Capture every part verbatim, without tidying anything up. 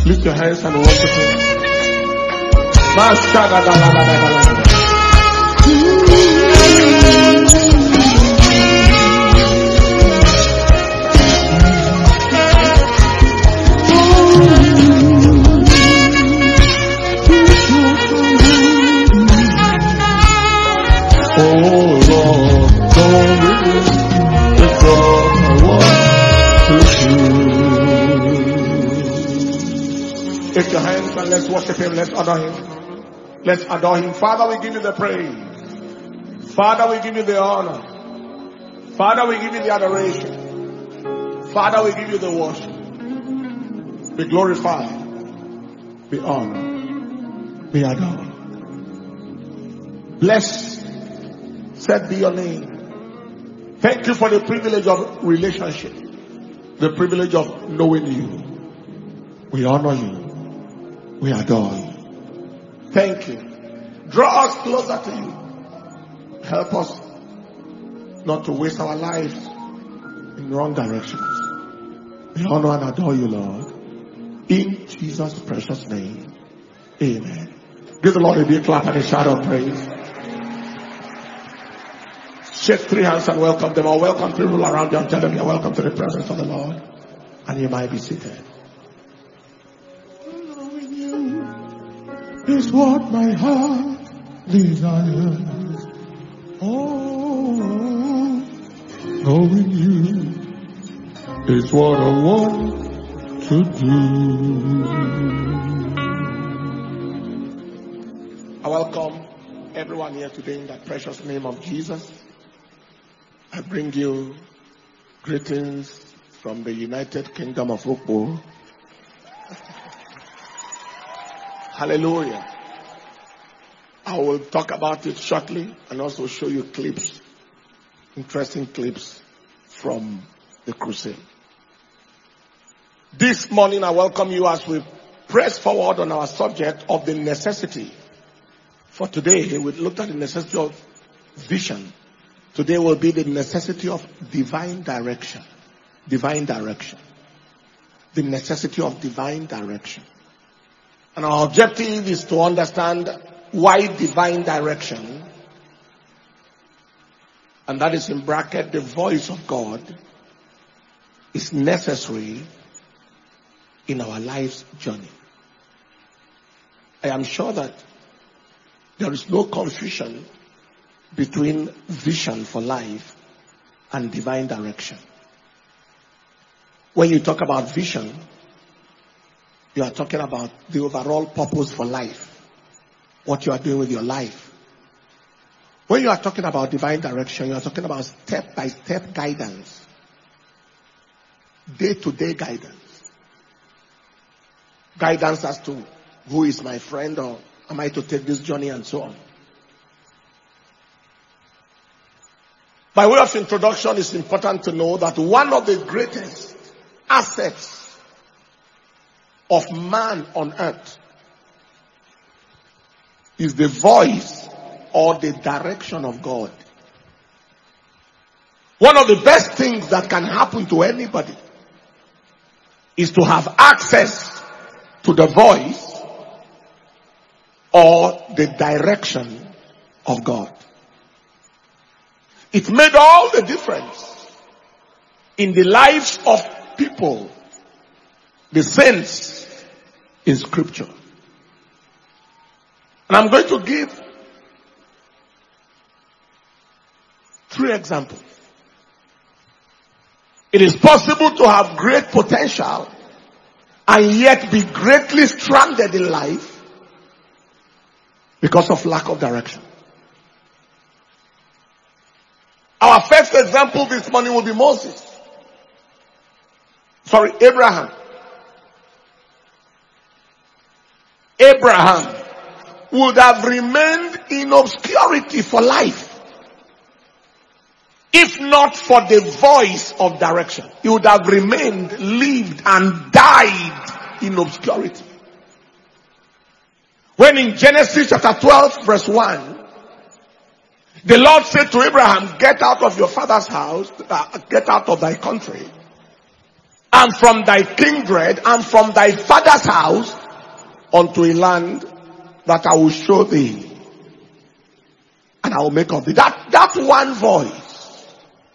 Lift your hands and worship Him. Oh Lord, don't it's all I want to do. Take your hands and let's worship Him. Let's adore Him. Let's adore Him. Father, we give you the praise. Father, we give you the honor. Father, we give you the adoration. Father, we give you the worship. Be glorified. Be honored. Be adored. Blessed Said be your name. Thank you for the privilege of relationship. The privilege of knowing you. We honor you. We adore you. Thank you. Draw us closer to you. Help us not to waste our lives in wrong directions. We honor and adore you, Lord. In Jesus' precious name. Amen. Give the Lord a big clap and a shout of praise. Shake three hands and welcome them, or welcome people around you and tell them you're welcome to the presence of the Lord. And you might be seated. Knowing you is what my heart desires. Oh, knowing you is what I want to do. I welcome everyone here today in the precious name of Jesus. I bring you greetings from the United Kingdom of Ukbo. Hallelujah. I will talk about it shortly and also show you clips, interesting clips from the crusade. This morning I welcome you as we press forward on our subject of the necessity. For today we looked at the necessity of vision. Today will be the necessity of divine direction. Divine direction. The necessity of divine direction. And our objective is to understand why divine direction, and that is in bracket the voice of God, is necessary in our life's journey. I am sure that there is no confusion between vision for life and divine direction. When you talk about vision, you are talking about the overall purpose for life, what you are doing with your life. When you are talking about divine direction, you are talking about step-by-step guidance, day-to-day guidance. Guidance as to who is my friend, or am I to take this journey, and so on. By way of introduction, it's important to know that one of the greatest assets of man on earth is the voice or the direction of God. One of the best things that can happen to anybody is to have access to the voice or the direction of God. It made all the difference in the lives of people, the saints in Scripture. And I'm going to give three examples. It is possible to have great potential and yet be greatly stranded in life because of lack of direction. Our first example this morning will be Moses. Sorry, Abraham. Abraham would have remained in obscurity for life if not for the voice of direction. He would have remained, lived, and died in obscurity. When in Genesis chapter twelve verse one, the Lord said to Abraham, get out of your father's house, uh, get out of thy country, and from thy kindred, and from thy father's house, unto a land that I will show thee, and I will make of thee. That, that one voice,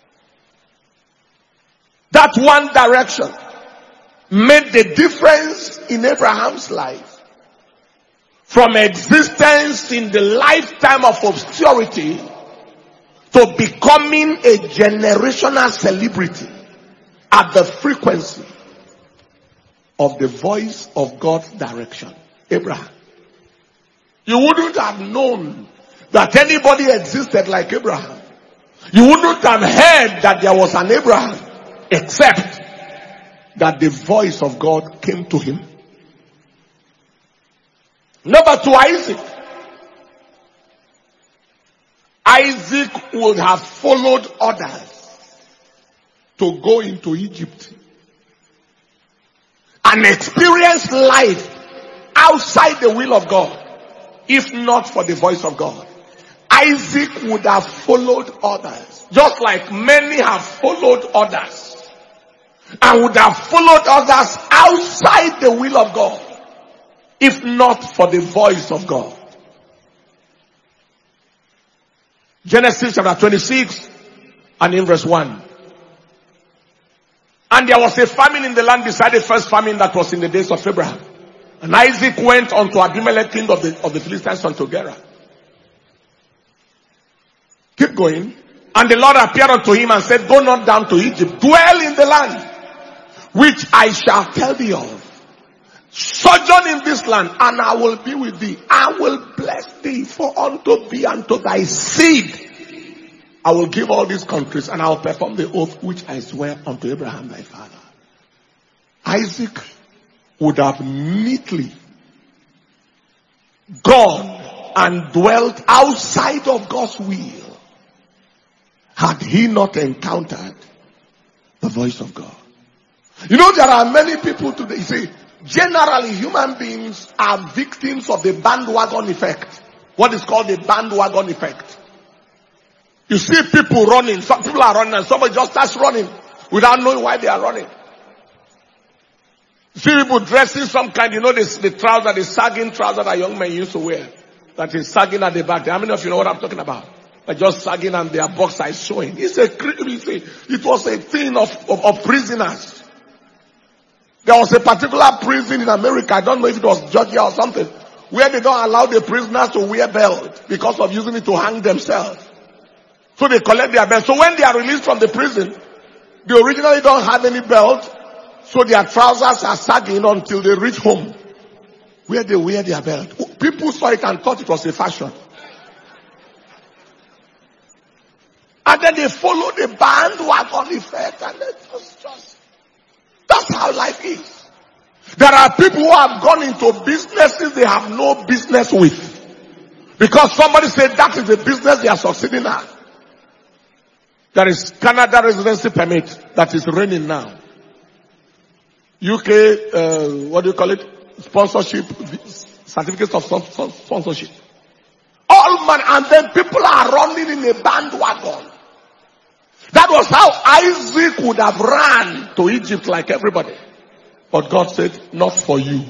that one direction, made the difference in Abraham's life. From existence in the lifetime of obscurity to becoming a generational celebrity at the frequency of the voice of God's direction. Abraham. You wouldn't have known that anybody existed like Abraham. You wouldn't have heard that there was an Abraham except that the voice of God came to him. Number two, Isaac. Isaac would have followed others to go into Egypt and experience life outside the will of God, if not for the voice of God. Isaac would have followed others, just like many have followed others, and would have followed others outside the will of God, if not for the voice of God. Genesis chapter twenty-six and in verse one. And there was a famine in the land beside the first famine that was in the days of Abraham. And Isaac went unto Abimelech, king of the, of the Philistines, unto Gerar. Keep going. And the Lord appeared unto him and said, go not down to Egypt, dwell in the land which I shall tell thee of. Sojourn in this land, and I will be with thee. I will bless thee, for unto thee and to thy seed I will give all these countries, and I will perform the oath which I swear unto Abraham thy father. Isaac would have neatly gone and dwelt outside of God's will had he not encountered the voice of God. You know, there are many people today, you see, generally human beings are victims of the bandwagon effect. What is called the bandwagon effect. You see people running, some people are running and somebody just starts running without knowing why they are running. You see people dressing some kind, you know this, the trouser, the sagging trouser that young men used to wear. That is sagging at the back. How many of you know what I'm talking about? They're just sagging and their boxer is showing. It's a, it was a thing of, of, of prisoners. There was a particular prison in America, I don't know if it was Georgia or something, where they don't allow the prisoners to wear belt because of using it to hang themselves. So they collect their belt. So when they are released from the prison, they originally don't have any belt, so their trousers are sagging until they reach home, where they wear their belt. People saw it and thought it was a fashion. And then they followed the bandwagon effect, and it was just, that's how life is. There are people who have gone into businesses they have no business with, because somebody said that is the business they are succeeding at. There is Canada residency permit that is reigning now. U K, uh, what do you call it? Sponsorship, certificates of sponsorship. All man, and then people are running in a bandwagon. That was how Isaac would have ran to Egypt like everybody. But God said, not for you.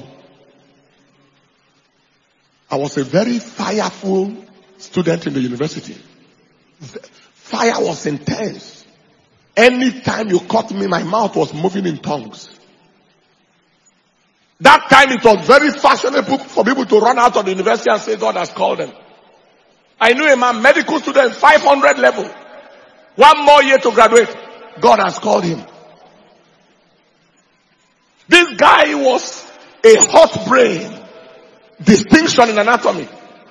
I was a very fireful student in the university. Fire was intense. Anytime you caught me, my mouth was moving in tongues. That time it was very fashionable for people to run out of the university and say God has called them. I knew a man, medical student, five hundred level. One more year to graduate. God has called him. This guy was a hot brain. Distinction in anatomy.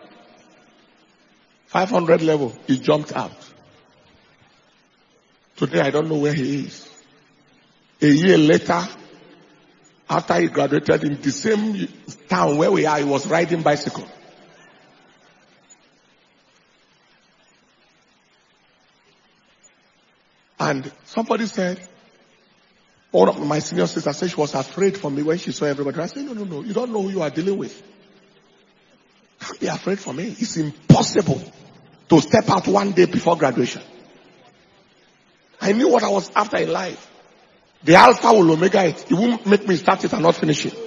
five hundred level. He jumped out. Today I don't know where he is. A year later, after he graduated in the same town where we are, he was riding bicycle. And somebody said, one of my senior sisters said she was afraid for me when she saw everybody. I said, no, no, no, you don't know who you are dealing with. Can't be afraid for me. It's impossible to step out one day before graduation. I knew what I was after in life. The Alpha will Omega it. It won't make me start it and not finish it.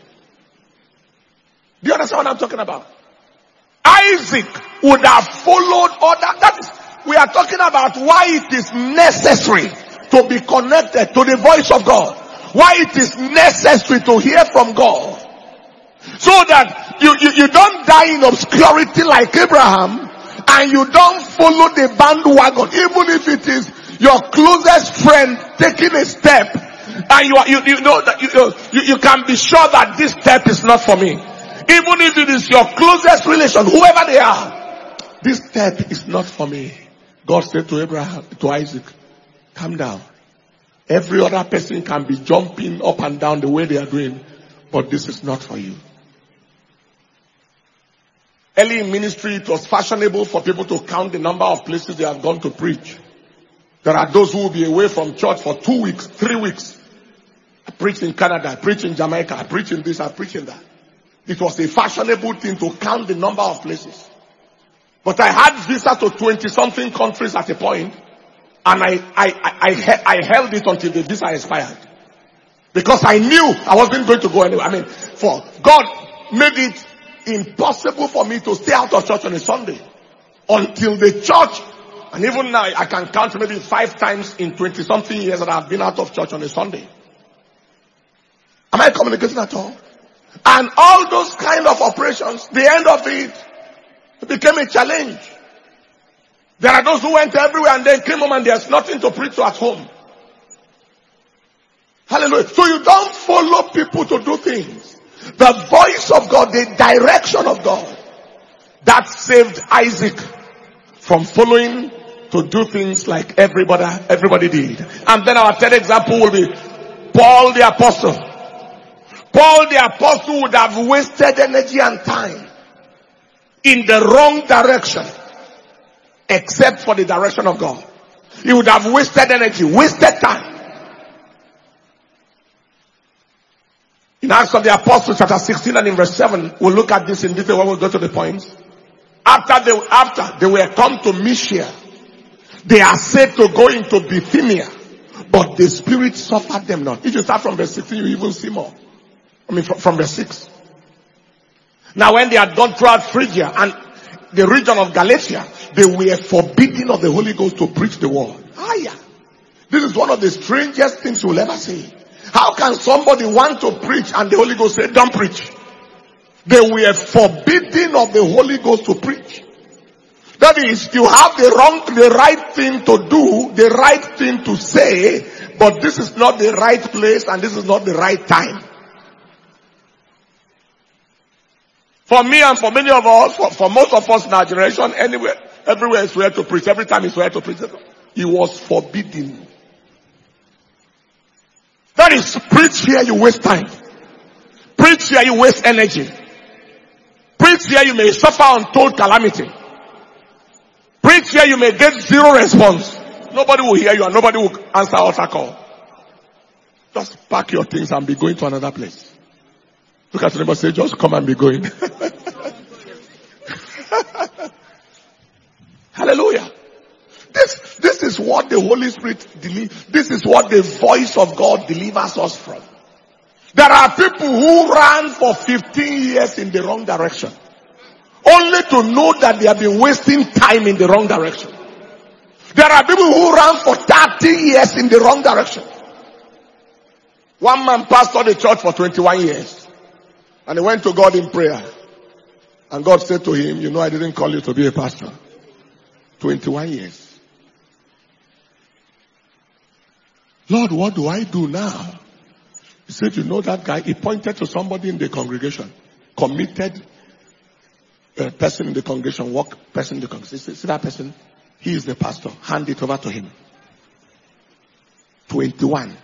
Do you understand what I'm talking about? Isaac would have followed other. That is, we are talking about why it is necessary to be connected to the voice of God. Why it is necessary to hear from God. So that you, you, you don't die in obscurity like Abraham, and you don't follow the bandwagon, even if it is your closest friend taking a step, and you are, you, you know that you, you, you can be sure that this step is not for me. Even if it is your closest relation, whoever they are, this step is not for me. God said to Abraham, to Isaac, calm down. Every other person can be jumping up and down the way they are doing, but this is not for you. Early in ministry, it was fashionable for people to count the number of places they have gone to preach. There are those who will be away from church for two weeks, three weeks. I preached in Canada, I preached in Jamaica, I preached in this, I preached in that. It was a fashionable thing to count the number of places. But I had visa to twenty something countries at a point, and I, I, I, I, I held it until the visa expired. Because I knew I wasn't going to go anywhere. I mean, for God made it impossible for me to stay out of church on a Sunday until the church, and even now I can count maybe five times in twenty something years that I've been out of church on a Sunday. Am I communicating at all? And all those kind of operations, the end of it, it became a challenge. There are those who went everywhere and then came home and there's nothing to preach to at home. Hallelujah. So you don't follow people to do things. The voice of God, the direction of God, that saved Isaac from following to do things like everybody, everybody did. And then our third example will be Paul the Apostle. Paul the Apostle would have wasted energy and time in the wrong direction, except for the direction of God. He would have wasted energy, wasted time. In Acts of the Apostles chapter sixteen and in verse seven, we'll look at this in detail when we go to the points. After they, after they were come to Mysia, they are said to go into Bithynia, but the Spirit suffered them not. If you start from verse sixteen, you even see more. I mean, from, from verse six. Now when they had gone throughout Phrygia and the region of Galatia, they were forbidden of the Holy Ghost to preach the word. Ah, yeah. This is one of the strangest things you will ever see. How can somebody want to preach and the Holy Ghost say, don't preach? They were forbidden of the Holy Ghost to preach. That is, you have the wrong, the right thing to do, the right thing to say, but this is not the right place and this is not the right time. For me and for many of us, for, for most of us in our generation, anywhere, everywhere is where to preach. Every time is where to preach. It was forbidden. That is, preach here you waste time. Preach here you waste energy. Preach here you may suffer untold calamity. Preach here you may get zero response. Nobody will hear you and nobody will answer altar call. Just pack your things and be going to another place. Look at the neighbor, say, just come and be going. Hallelujah. This, this is what the Holy Spirit delivers. This is what the voice of God delivers us from. There are people who ran for fifteen years in the wrong direction, only to know that they have been wasting time in the wrong direction. There are people who ran for thirty years in the wrong direction. One man pastored the church for twenty-one years. And he went to God in prayer. And God said to him, you know, I didn't call you to be a pastor. twenty-one years. Lord, what do I do now? He said, you know that guy? He pointed to somebody in the congregation. Committed uh, person in the congregation. Work person in the congregation. He said, see that person? He is the pastor. Hand it over to him. twenty-one.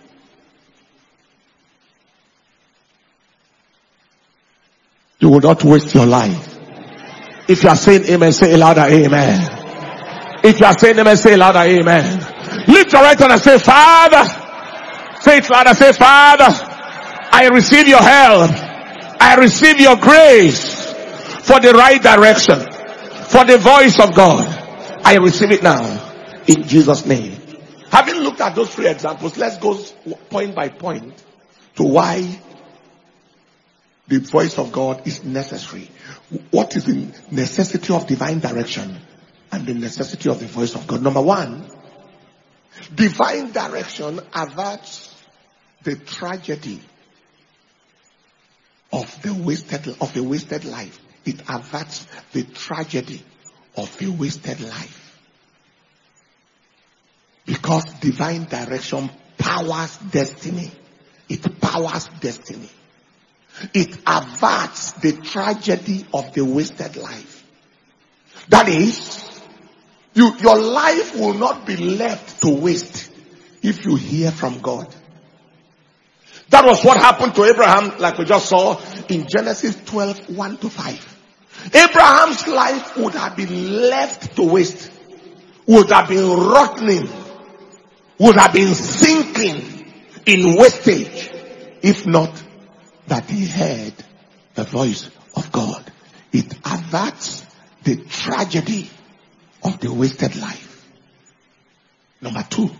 You will not waste your life. If you are saying amen, say louder amen. If you are saying amen, say louder amen. Lift your right hand and say, Father. Say it louder, say, Father, I receive your help. I receive your grace for the right direction, for the voice of God. I receive it now in Jesus' name. Having looked at those three examples, let's go point by point to why the voice of God is necessary. What is the necessity of divine direction and the necessity of the voice of God? Number one, divine direction averts the tragedy of the wasted of a wasted life. It averts the tragedy of a wasted life. Because divine direction powers destiny. It powers destiny. It averts the tragedy of the wasted life. That is, you, your life will not be left to waste if you hear from God. That was what happened to Abraham, like we just saw in Genesis twelve, one to five. Abraham's life would have been left to waste, would have been rotting, would have been sinking in wastage, if not that he heard the voice of God. It averts the tragedy of the wasted life. Number two,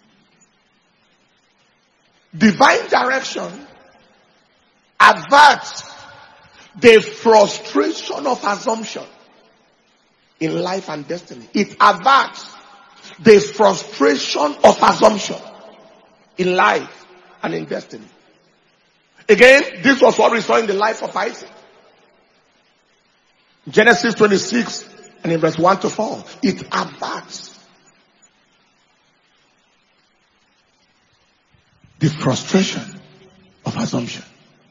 divine direction averts the frustration of assumption in life and destiny. It averts the frustration of assumption in life and in destiny. Again, this was what we saw in the life of Isaac. Genesis twenty-six and in verse one to four. It averts the frustration of assumption.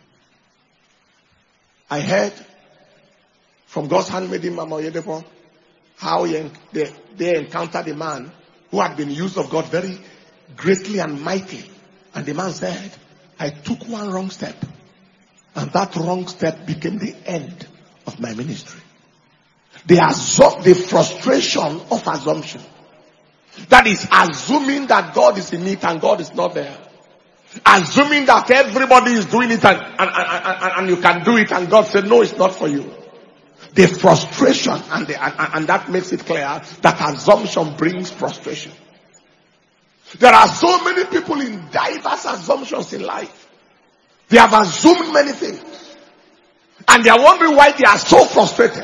I heard from God's handmaiden Mama Oyedepo how he, they, they encountered a man who had been used of God very greatly and mightily. And the man said, I took one wrong step, and that wrong step became the end of my ministry. The, assum- the frustration of assumption. That is assuming that God is in it and God is not there. Assuming that everybody is doing it and, and, and, and, and you can do it, and God said, no, it's not for you. The frustration, and, the, and, and that makes it clear that assumption brings frustration. There are so many people in diverse assumptions in life. They have assumed many things, and they are wondering why they are so frustrated.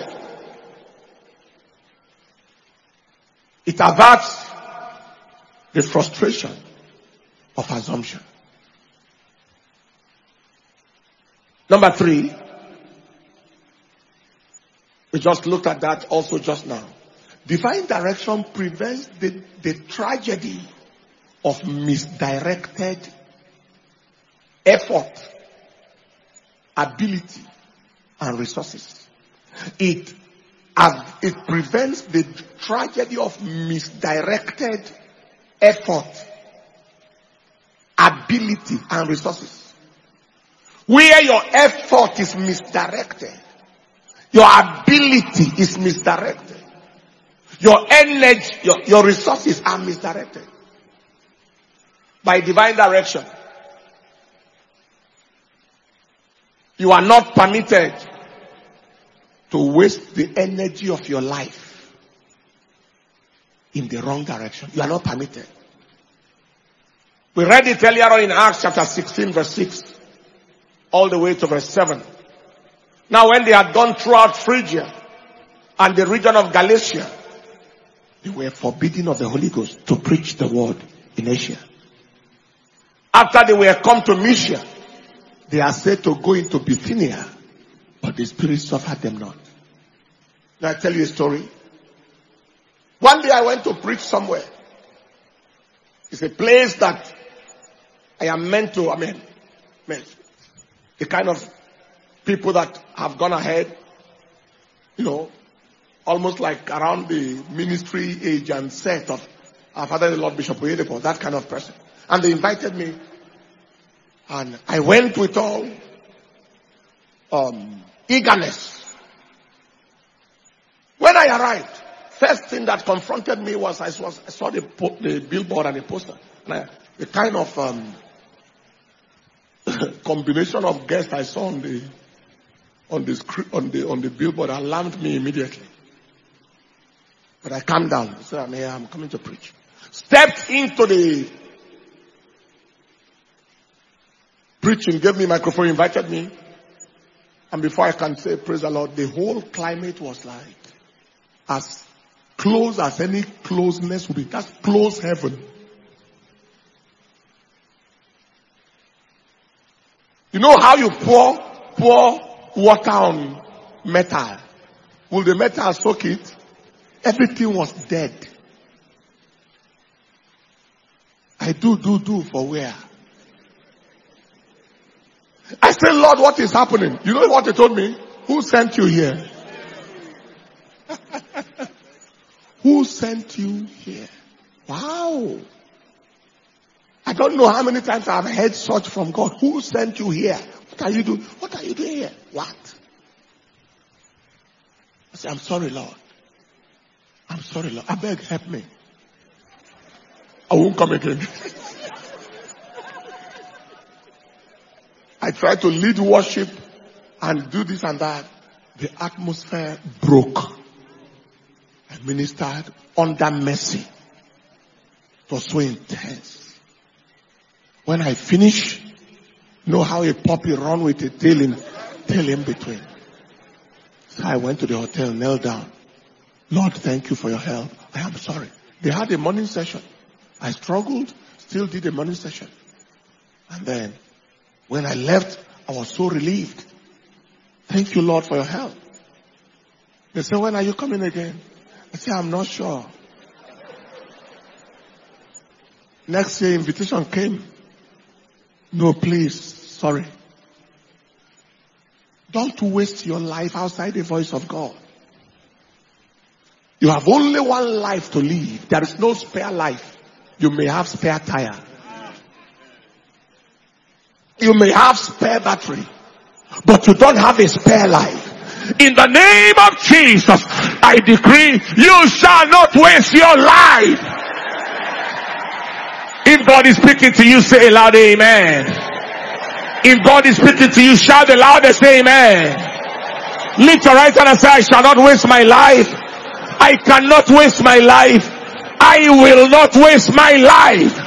It averts the frustration of assumption. Number three, we just looked at that also just now. Divine direction prevents the, the tragedy of misdirected effort, ability, and resources. It, uh, it prevents the tragedy of misdirected effort, ability, and resources. Where your effort is misdirected, your ability is misdirected, your energy, your, your resources are misdirected by divine direction. You are not permitted to waste the energy of your life in the wrong direction. You are not permitted. We read it earlier on in Acts chapter sixteen verse six. All the way to verse seven. Now when they had gone throughout Phrygia and the region of Galatia, they were forbidden of the Holy Ghost to preach the word in Asia. After they were come to Mysia, they are said to go into Bithynia, but the Spirit suffered them not. Now I tell you a story. One day I went to preach somewhere. It's a place that I am meant to, I mean, meant the kind of people that have gone ahead, you know, almost like around the ministry age and set of our Father the Lord Bishop Oyedepo, that kind of person. And they invited me, and I went with all um, eagerness. When I arrived, first thing that confronted me was I, was, I saw the, the billboard and the poster. And I, the kind of um, combination of guests I saw on the on the script, on the on the billboard alarmed me immediately. But I calmed down. I said, I'm here, I'm coming to preach. stepped into the preaching, gave me a microphone, invited me. And before I can say praise the Lord, the whole climate was like as close as any closeness would be. That's close heaven. You know how you pour, pour water on metal? Will the metal soak it? Everything was dead. I do, do, do for where? I said, Lord, what is happening? You know what he told me? Who sent you here? Who sent you here? Wow. I don't know how many times I've heard such from God. Who sent you here? What are you doing? What are you doing here? What? I said, I'm sorry, Lord. I'm sorry, Lord. I beg, help me. I won't come again. I tried to lead worship and do this and that. The atmosphere broke. I ministered under mercy. It was so intense. When I finished, know how a puppy run with a tail in, tail in between. So I went to the hotel, knelt down. Lord, thank you for your help. I am sorry. They had a morning session. I struggled, still did a morning session. And then, when I left, I was so relieved. Thank you, Lord, for your help. They said, when are you coming again? I said, I'm not sure. Next year, invitation came. No, please, sorry. Don't waste your life outside the voice of God. You have only one life to live. There is no spare life. You may have spare tire. You may have spare battery. But you don't have a spare life. In the name of Jesus, I decree you shall not waste your life. If God is speaking to you, say aloud, amen. If God is speaking to you, shout the loudest, amen. Lift your right hand and say, I shall not waste my life. I cannot waste my life. I will not waste my life.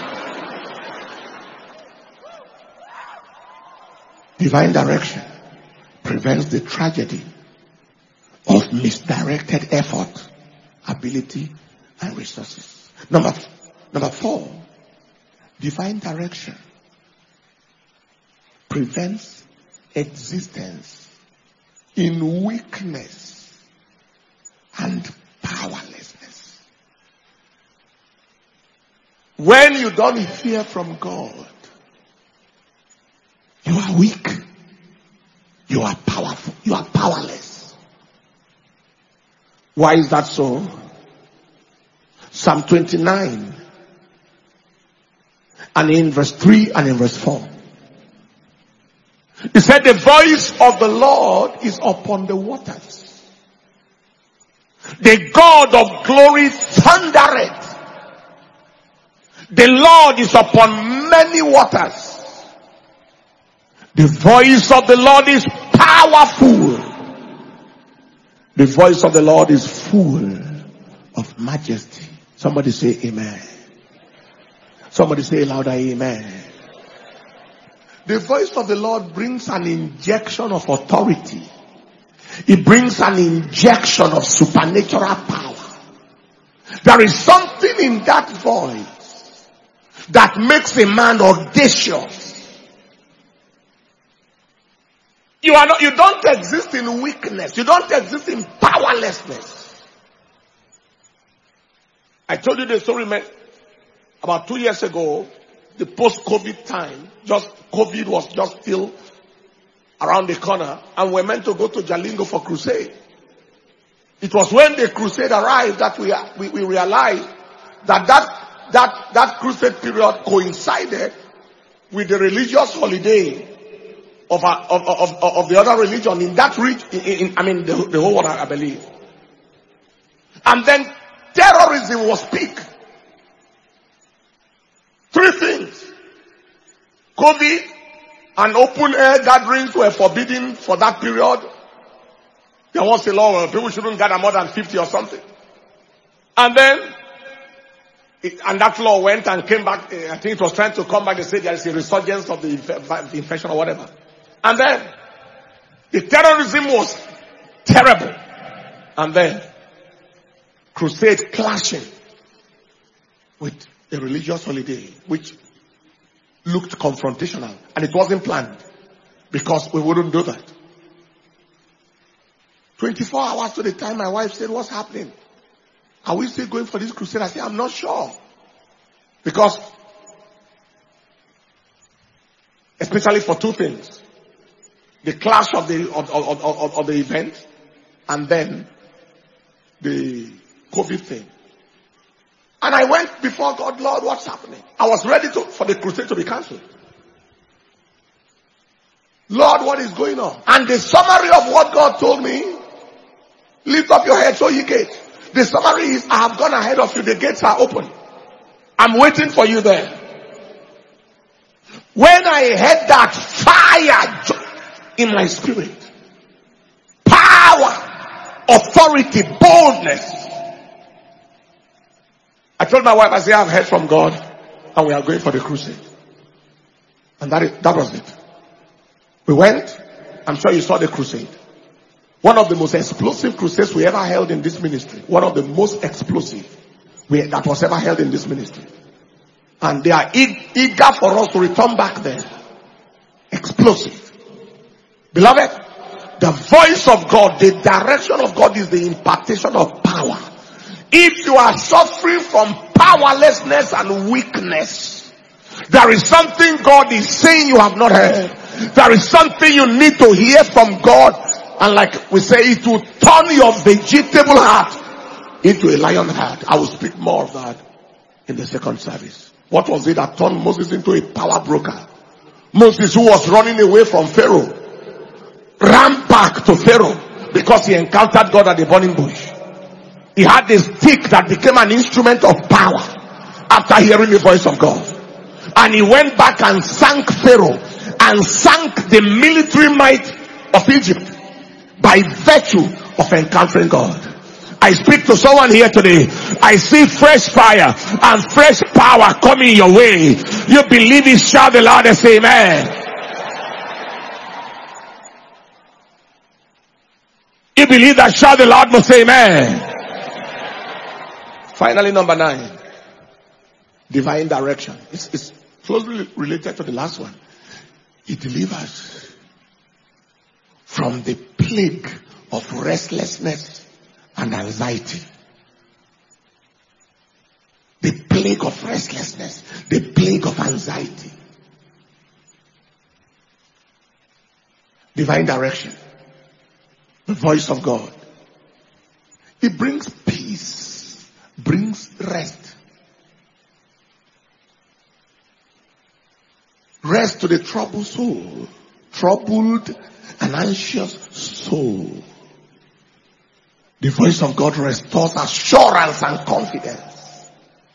Divine direction prevents the tragedy of misdirected effort, ability, and resources. Number, number four, divine direction prevents existence in weakness and powerlessness. When you don't hear from God, you are weak. You are powerful. You are powerless. Why is that so? Psalm twenty-nine and in verse three and in verse four. He said, the voice of the Lord is upon the waters. The God of glory thundereth. The Lord is upon many waters. The voice of the Lord is powerful. The voice of the Lord is full of majesty. Somebody say amen. Somebody say louder, amen. The voice of the Lord brings an injection of authority. It brings an injection of supernatural power. There is something in that voice that makes a man audacious. You are not, you don't exist in weakness. You don't exist in powerlessness. I told you the story, man, about two years ago, the post-COVID time, just COVID was just still around the corner, and we're meant to go to Jalingo for crusade. It was when the crusade arrived that we we, we realized that that that that crusade period coincided with the religious holiday of of of, of the other religion in that region. In, in, I mean, the, the whole world, I believe. And then terrorism was peak. Three things. COVID and open air gatherings were forbidden for that period. There was a law where people shouldn't gather more than fifty or something. And then It, and that law went and came back. I think it was trying to come back. They said there is a resurgence of the, the infection or whatever. And then the terrorism was terrible. And then crusade clashing with a religious holiday, which looked confrontational. And it wasn't planned because we wouldn't do that. twenty-four hours to the time my wife said, what's happening? Are we still going for this crusade? I said, I'm not sure. Because, especially for two things. The clash of the, of, of, of, of the event, and then the COVID thing. And I went before God, Lord, what's happening? I was ready to, for the crusade to be cancelled. Lord, what is going on? And the summary of what God told me, lift up your head, so ye gates. The summary is, I have gone ahead of you. The gates are open. I'm waiting for you there. When I had that fire in my spirit, power, authority, boldness, I told my wife, I said, I've heard from God and we are going for the crusade. And that, is, that was it. We went. I'm sure you saw the crusade. One of the most explosive crusades we ever held in this ministry. One of the most explosive we, that was ever held in this ministry. And they are e- eager for us to return back there. Explosive. Beloved, the voice of God, the direction of God is the impartation of power. If you are suffering from powerlessness and weakness, there is something God is saying you have not heard. There is something you need to hear from God. And like we say, it will turn your vegetable heart into a lion heart. I will speak more of that in the second service. What was it that turned Moses into a power broker? Moses, who was running away from Pharaoh, ran back to Pharaoh because he encountered God at the burning bush. He had this stick that became an instrument of power after hearing the voice of God. And he went back and sank Pharaoh and sank the military might of Egypt by virtue of encountering God. I speak to someone here today. I see fresh fire and fresh power coming your way. You believe it, shout the loudest amen. You believe that, shout the loudest amen. Finally, number nine. Divine direction. It's, it's closely related to the last one. He delivers from the plague of restlessness and anxiety. The plague of restlessness, the plague of anxiety. Divine direction. The voice of God. It brings peace, brings rest. Rest to the troubled soul. Troubled and anxious soul. The voice of God restores assurance and confidence.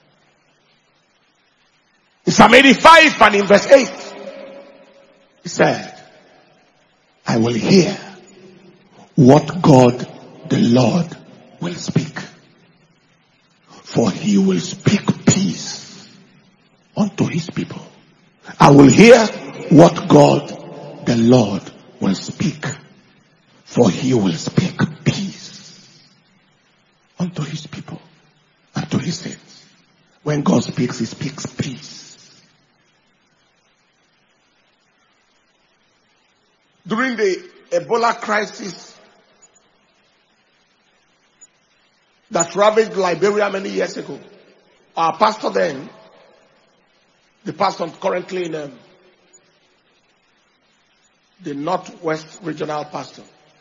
In Psalm eighty-five and in verse eight, he said, I will hear what God the Lord will speak. For he will speak peace unto his people. I will hear what God the Lord will speak. For he will speak peace unto his people and to his saints. When God speaks, he speaks peace. During the Ebola crisis that ravaged Liberia many years ago, our pastor then, the pastor currently in um, the Northwest Regional Pastor,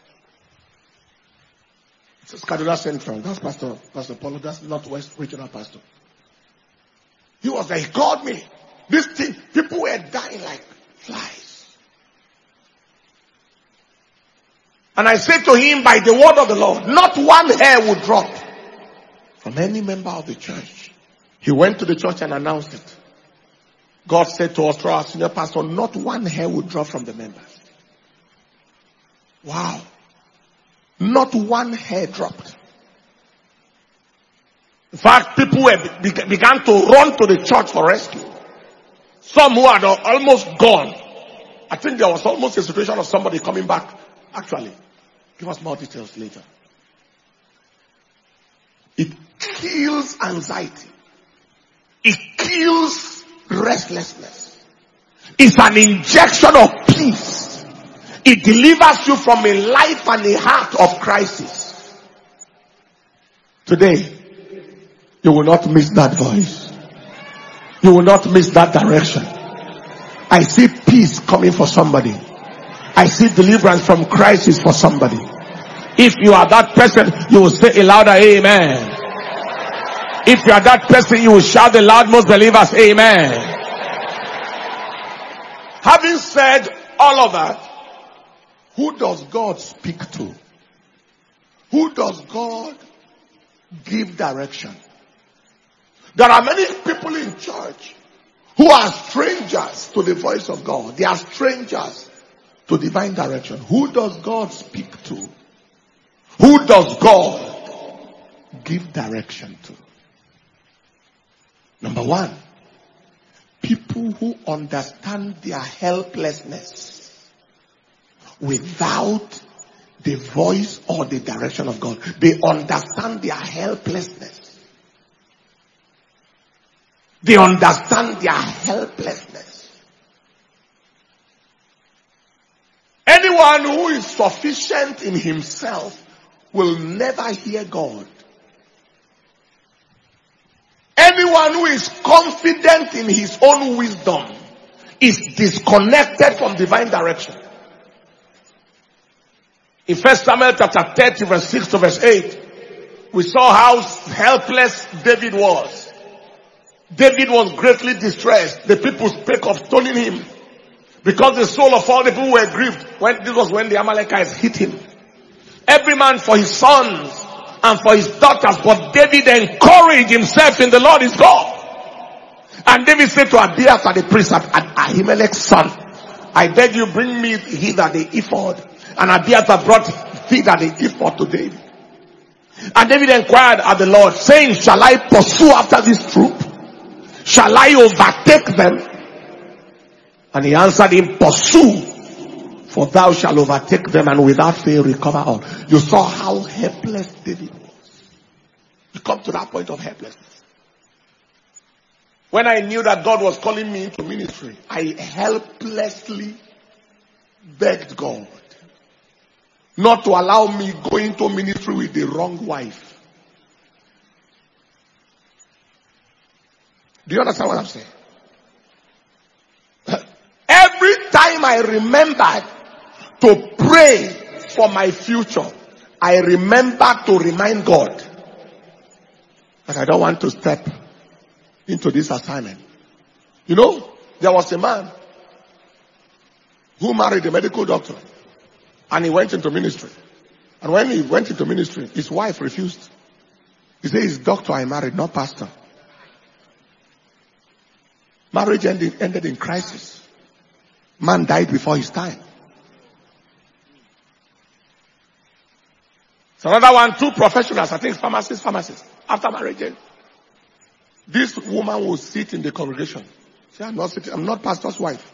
it's Kaduna Central, that's Pastor, Pastor Paulo, that's Northwest Regional Pastor. He was there, he called me. This thing, people were dying like flies. And I said to him, by the word of the Lord, not one hair would drop from any member of the church. He went to the church and announced it. God said to us through our senior pastor, not one hair would drop from the members. Wow. Not one hair dropped. In fact, people were, began to run to the church for rescue. Some who had almost gone. I think there was almost a situation of somebody coming back. Actually, give us more details later. It kills anxiety. It kills restlessness. It's an injection of peace. It delivers you from a life and a heart of crisis. Today, you will not miss that voice. You will not miss that direction. I see peace coming for somebody. I see deliverance from crisis for somebody. If you are that person, you will say a louder amen. If you are that person, you will shout the loud most believers amen. Having said all of that, who does God speak to? Who does God give direction? There are many people in church who are strangers to the voice of God. They are strangers to divine direction. Who does God speak to? Who does God give direction to? Number one, people who understand their helplessness without the voice or the direction of God. They understand their helplessness. They understand their helplessness. Anyone who is sufficient in himself will never hear God. Anyone who is confident in his own wisdom is disconnected from divine direction. In First Samuel chapter thirty verse six to verse eight, we saw how helpless David was. David was greatly distressed. The people spake of stoning him because the soul of all the people were grieved. When this was when the Amalekites hit him. Every man for his sons and for his daughters, but David encouraged himself in the Lord his God. And David said to Abiathar the priest, Ahimelech's son, I beg you bring me hither the ephod. And Abiathar brought hither the ephod to David. And David inquired at the Lord, saying, shall I pursue after this troop? Shall I overtake them? And he answered him, pursue, for thou shalt overtake them and without fail recover all. You saw how helpless David was. You come to that point of helplessness. When I knew that God was calling me into ministry, I helplessly begged God not to allow me go into ministry with the wrong wife. Do you understand what I'm saying? Every time I remembered to pray for my future, I remember to remind God that I don't want to step into this assignment. You know, there was a man who married a medical doctor and he went into ministry. And when he went into ministry, his wife refused. He said, it's doctor I married, not pastor. Marriage ended, ended in crisis. Man died before his time. So another one, two professionals, I think pharmacists, pharmacists. After marriage, this woman will sit in the congregation. Say, I'm not sitting, I'm not pastor's wife.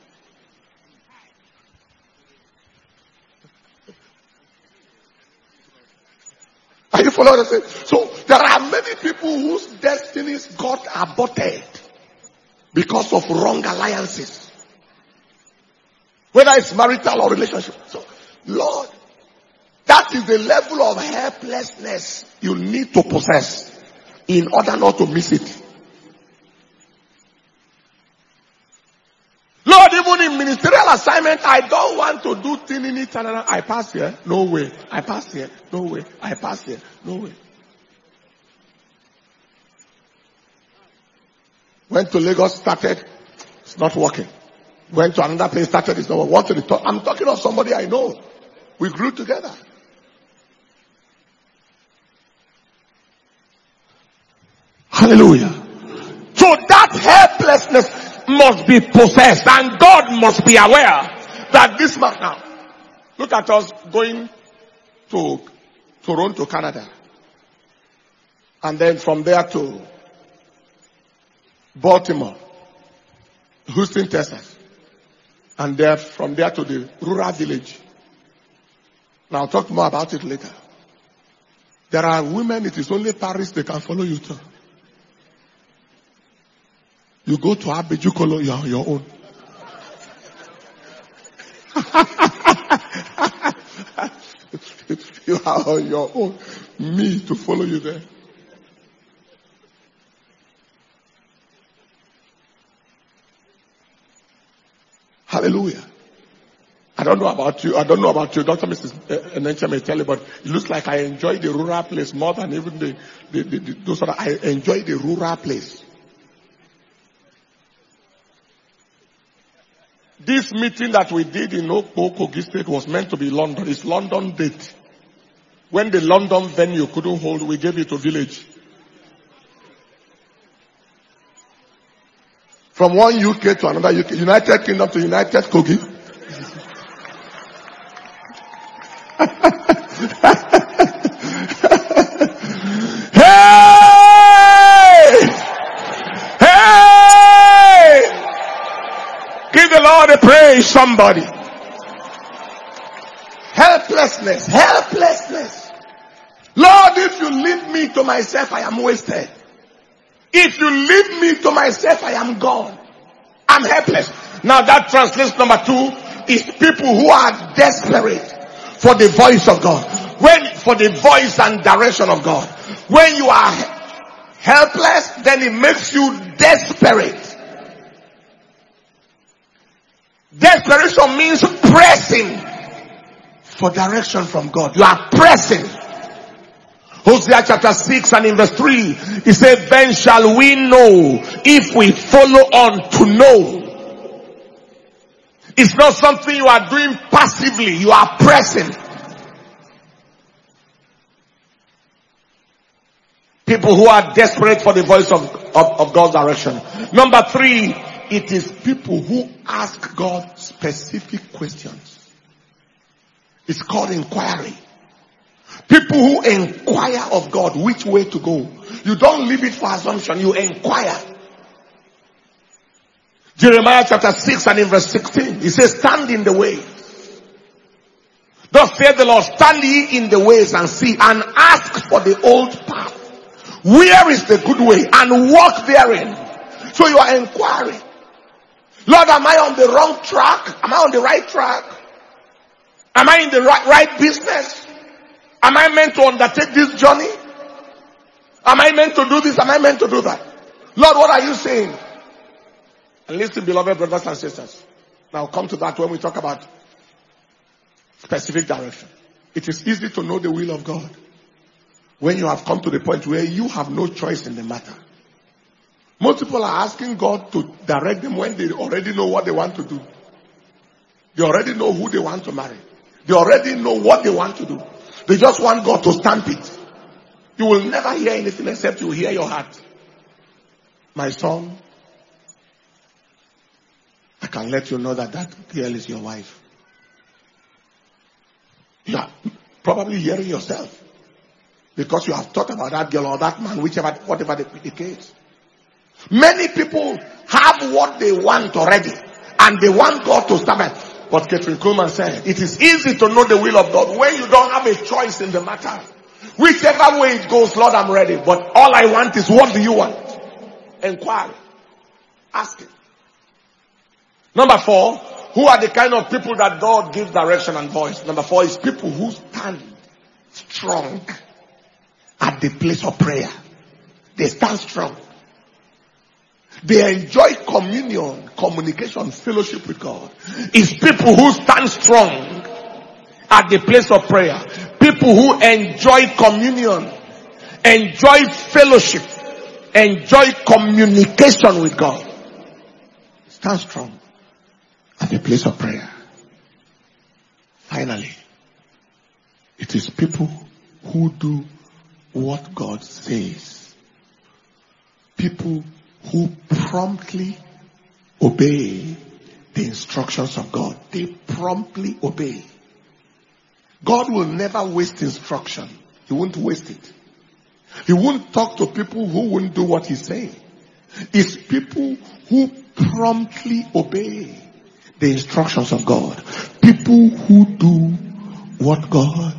Are you following what I'm saying? So there are many people whose destinies got aborted because of wrong alliances. Whether it's marital or relationship. So, Lord, that is the level of helplessness you need to possess in order not to miss it. Lord, even in ministerial assignment, I don't want to do things in it. And I pass here. No way. I pass here. No way. I pass here. No way. Went to Lagos, started. It's not working. Went to another place, started. It's not working. Want to talk. I'm talking of somebody I know. We grew together. Hallelujah. So that helplessness must be possessed, and God must be aware that this man now, look at us going to Toronto, Canada. And then from there to Baltimore, Houston, Texas. And then from there to the rural village. Now I'll talk more about it later. There are women, it is only Paris they can follow you to. You go to Abejukolo, you are on your own. You are on your own. Me to follow you there. Hallelujah. I don't know about you. I don't know about you. Doctor Missus Enenche may tell you, but it looks like I enjoy the rural place more than even the, the, the, the those other. I enjoy the rural place. This meeting that we did in Okpo, Kogi State was meant to be London. It's London date. When the London venue couldn't hold, we gave it to village. From one U K to another U K, United Kingdom to United Kogi. Hey! Hey! Give the Lord a praise, somebody. Helplessness, helplessness. Lord, if you leave me to myself, I am wasted. If you leave me to myself, I am gone. I'm helpless. Now that translates number two is people who are desperate for the voice of God. When, for the voice and direction of God. When you are helpless, then it makes you desperate. Desperation means pressing for direction from God. You are pressing. Hosea chapter six and in verse three, he said, then shall we know if we follow on to know. It's not something you are doing passively. You are pressing. People who are desperate for the voice of, of, of God's direction. Number three, it is people who ask God specific questions. It's called inquiry. People who inquire of God which way to go. You don't leave it for assumption. You inquire. Jeremiah chapter six and in verse sixteen. He says, stand in the way. Thus saith the Lord, stand ye in the ways and see and ask for the old path. Where is the good way? And walk therein. So you are inquiring. Lord, am I on the wrong track? Am I on the right track? Am I in the right, right business? Am I meant to undertake this journey? Am I meant to do this? Am I meant to do that? Lord, what are you saying? And listen, beloved brothers and sisters. Now I'll come to that when we talk about specific direction. It is easy to know the will of God when you have come to the point where you have no choice in the matter. Most people are asking God to direct them when they already know what they want to do. They already know who they want to marry. They already know what they want to do. They just want God to stamp it. You will never hear anything except you hear your heart. My son, I can let you know that that girl is your wife. You are probably hearing yourself. Because you have thought about that girl or that man, whichever, whatever the, the case. Many people have what they want already. And they want God to stamp it. But Catherine Coleman said, it is easy to know the will of God when you don't have a choice in the matter. Whichever way it goes, Lord, I'm ready. But all I want is, what do you want? Inquire. Ask Him. Number four, who are the kind of people that God gives direction and voice? Number four is people who stand strong at the place of prayer. They stand strong. They enjoy communion, communication, fellowship with God. It's people who stand strong at the place of prayer. People who enjoy communion, enjoy fellowship, enjoy communication with God. Stand strong at the place of prayer. Finally, it is people who do what God says. People who promptly obey the instructions of God. They promptly obey. God will never waste instruction. He won't waste it. He won't talk to people who won't do what he's saying. It's people who promptly obey the instructions of God. People who do what God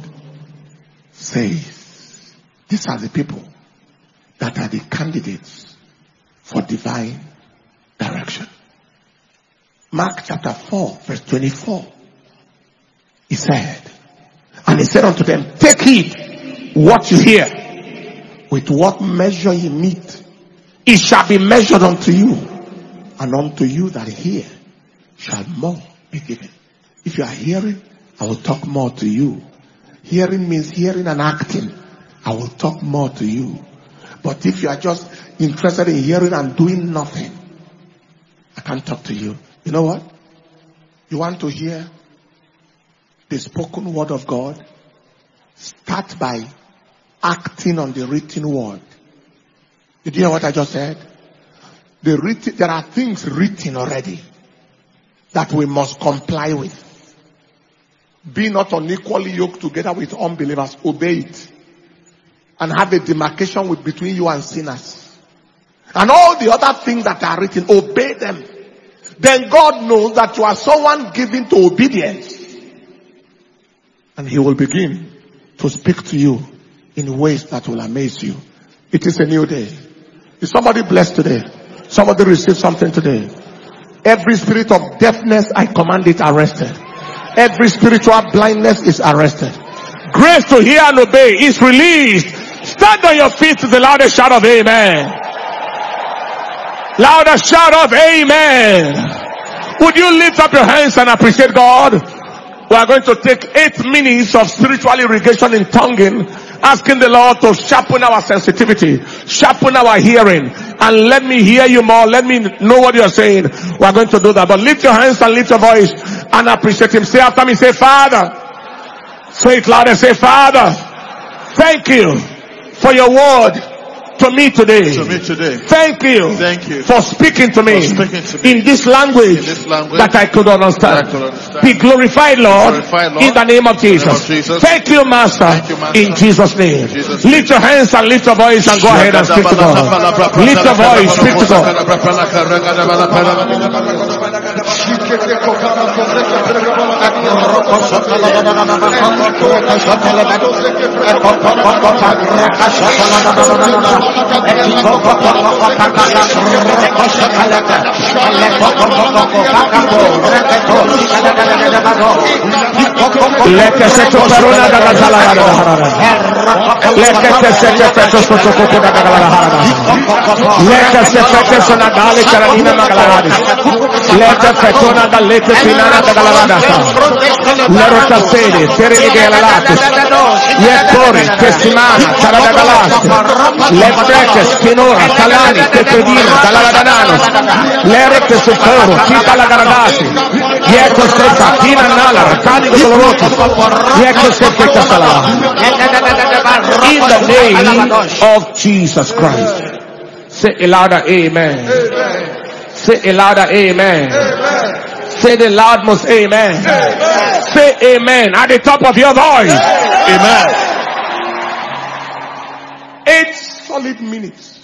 says. These are the people that are the candidates for divine direction. Mark chapter four, verse twenty-four. He said, and he said unto them, take heed what you hear. With what measure you meet, it shall be measured unto you. And unto you that hear shall more be given. If you are hearing, I will talk more to you. Hearing means hearing and acting. I will talk more to you. But if you are just interested in hearing and doing nothing, I can't talk to you. You know what? You want to hear the spoken word of God? Start by acting on the written word. Did you hear what I just said? The written, there are things written already that we must comply with. Be not unequally yoked together with unbelievers. Obey it. And have a demarcation with, between you and sinners. And all the other things that are written, obey them. Then God knows that you are someone given to obedience. And he will begin to speak to you in ways that will amaze you. It is a new day. Is somebody blessed today? Somebody received something today. Every spirit of deafness, I command it arrested. Every spiritual blindness is arrested. Grace to hear and obey is released. Stand on your feet to the loudest shout of amen. Louder shout of amen. Would you lift up your hands and appreciate God? We are going to take eight minutes of spiritual irrigation in tonguing, asking the Lord to sharpen our sensitivity, sharpen our hearing, and let me hear you more. Let me know what you are saying. We are going to do that. But lift your hands and lift your voice and appreciate him. Say after me, say, Father. Say it louder. Say, Father, thank you for your word to me today. To me today. Thank you, Thank you for speaking to me, speaking to me in this language, in this language that I could understand. I could understand. Be glorified, Lord, glorified, Lord, in the name of Jesus. name of Jesus. Thank you, Master, Thank you, Master. in Jesus' name. In Jesus' Lift your hands and lift your voice and go ahead and speak to God. Lift your voice, speak to God. Leke se to perona da gazala da harara. Leke se te peto soto koko da gazala harara. Leke se peto sona dale karina magalari. Leke petona da leke pinana da galarada. Lero tasede tere de galalatis. Yekore testimana tarada galas. Lebreke skinora talani tetedina daladananos. Lere tesoro kita la garadasi. Yeko seta tina nala rakani doloroso. Yeko seta sala. In the name of Jesus Christ. Say a louder amen. Amen. Say a louder amen. Amen. Say the loudmost amen. Amen. Say amen at the top of your voice. Amen. Eight solid minutes.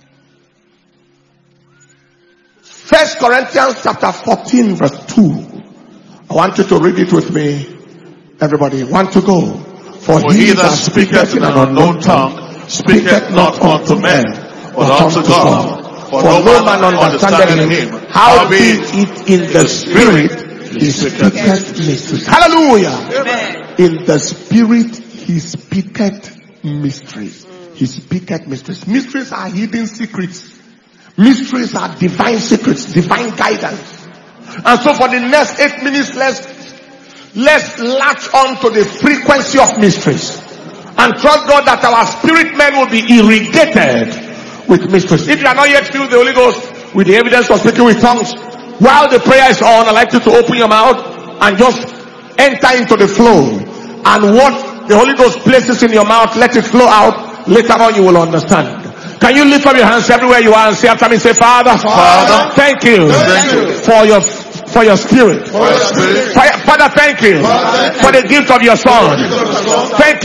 First Corinthians chapter fourteen verse two. I want you to read it with me. Everybody, want to go? For, For he that speaketh in an unknown tongue speaketh not unto men, but unto God. For no man understandeth him. Howbeit it in the spirit he speaketh mysteries. Hallelujah. Amen. In the spirit he speaketh mysteries. He speaketh mysteries. Mysteries are hidden secrets. Mysteries are divine secrets, divine guidance. And so for the next eight minutes, let's let's latch on to the frequency of mysteries and trust God that our spirit men will be irrigated with mysteries. If you are not yet filled with the Holy Ghost with the evidence of speaking with tongues, while the prayer is on, I'd like you to open your mouth and just enter into the flow. And what the Holy Ghost places in your mouth, let it flow out. Later on you will understand. Can you lift up your hands everywhere you are and say after me, say, Father, Father, thank you, thank you for your for your spirit. For your spirit. Father, thank you Father, for the gift of your son. Thank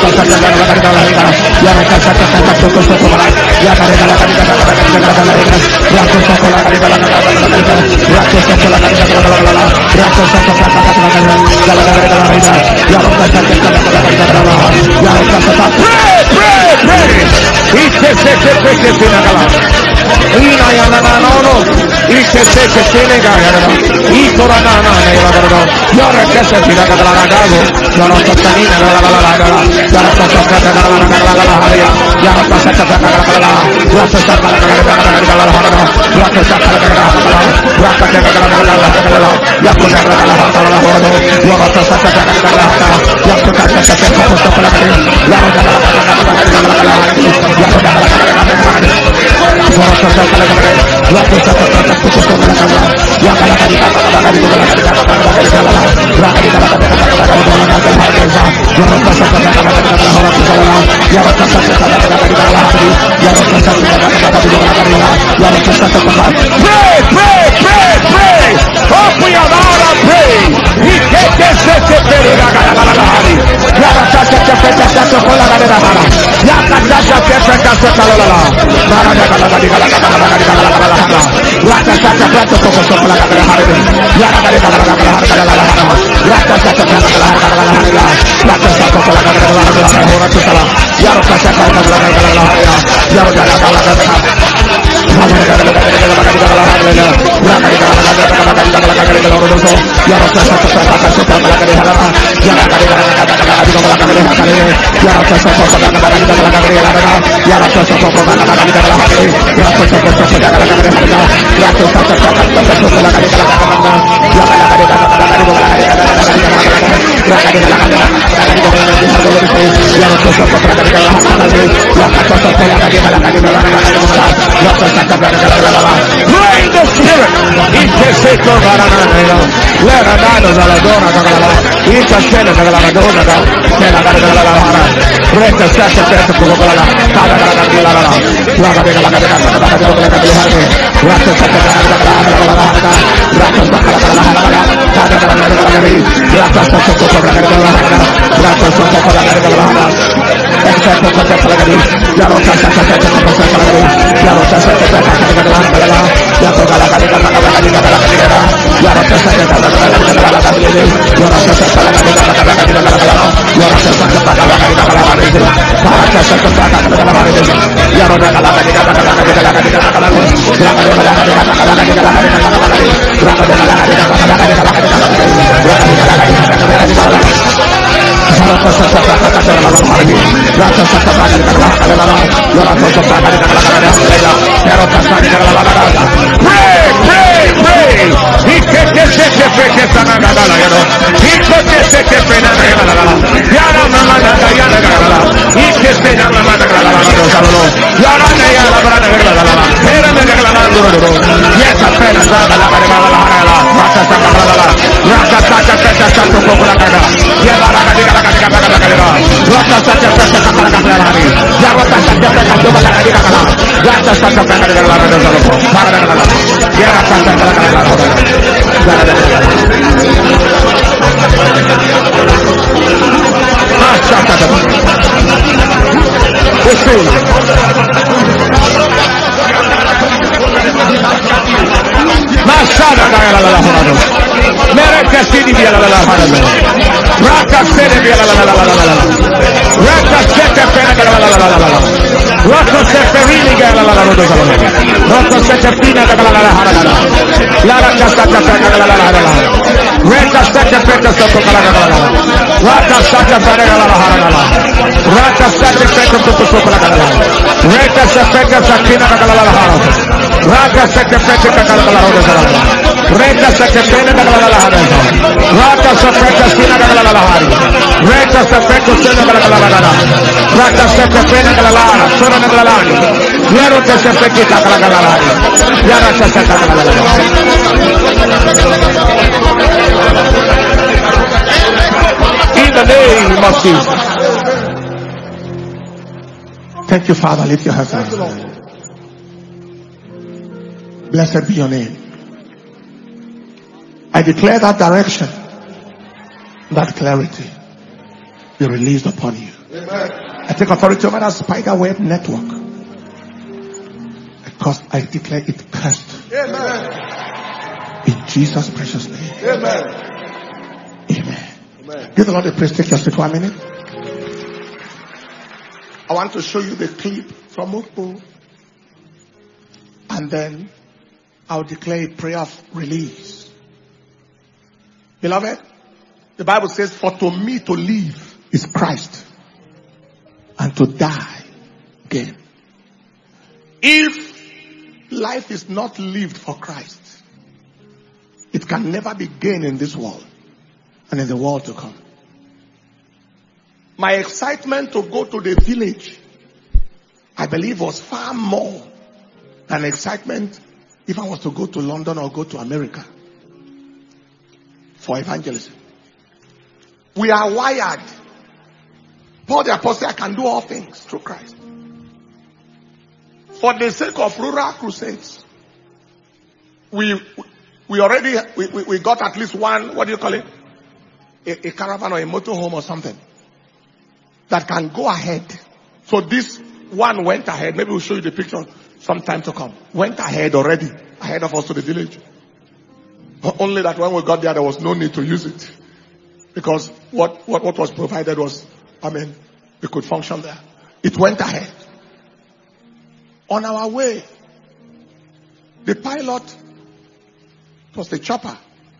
In the name of Jesus. Thank you, Father. Lift your hands. Blessed be your name. I declare that direction, that clarity be released upon you. Amen. I take authority over that spider web network. Because I declare it cursed. Amen. In Jesus' precious name. Amen. Amen. Amen. Give the Lord a praise. Take your seat for a minute. I want to show you the clip from Okpo. And then I'll declare a prayer of release. Beloved, the Bible says, for to me to live is Christ, and to die gain. If life is not lived for Christ, it can never be gained in this world and in the world to come. My excitement to go to the village, I believe, was far more than excitement if I was to go to London or go to America for evangelism. We are wired. Paul the Apostle, I can do all things through Christ. For the sake of rural crusades, we we already we, we, we got at least one, what do you call it? A, a caravan or a motorhome or something that can go ahead. So this one went ahead. Maybe we'll show you the picture sometime to come. Went ahead already, ahead of us to the village. Only that when we got there, there was no need to use it. Because what, what, what was provided was, I mean, we could function there. It went ahead. On our way, the pilot, it was the chopper.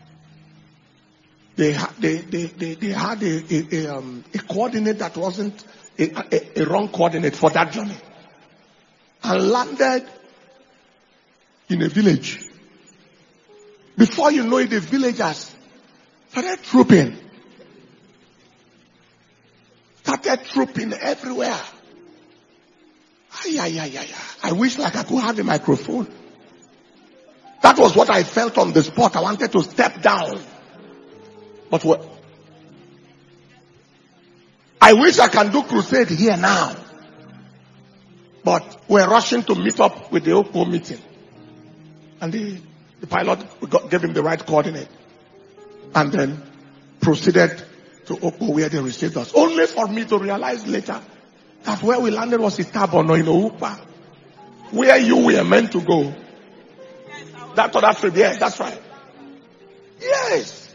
They, ha- they, they, they, they had a, a, a, um, a coordinate that wasn't a, a, a wrong coordinate for that journey. And landed in a village. Before you know it, the villagers started trooping. Started trooping everywhere. Ay, ay, ay, ay, ay. I wish like I could have a microphone. That was what I felt on the spot. I wanted to step down. But what? I wish I can do crusade here now. But we're rushing to meet up with the Okpo meeting. And the, the pilot got, gave him the right coordinate. And then proceeded to Okpo where they received us. Only for me to realize later that where we landed was Itabono in Oupa. Where you were meant to go. That other trip, yes, that's right. Yes.